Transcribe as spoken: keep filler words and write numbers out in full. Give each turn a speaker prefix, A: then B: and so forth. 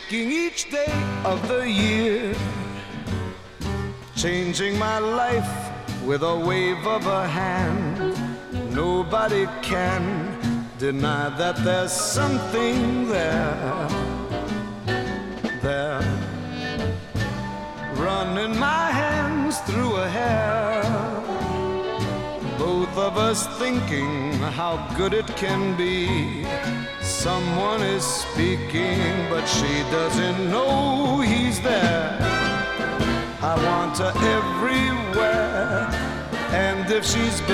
A: making each day of the year, changing my life with a wave of a hand. Nobody can deny that there's something there, there, running my hands through her hair, both of us thinking how good it can be. Someone is speaking, but she doesn't know he's there. I want her everywhere, and if she's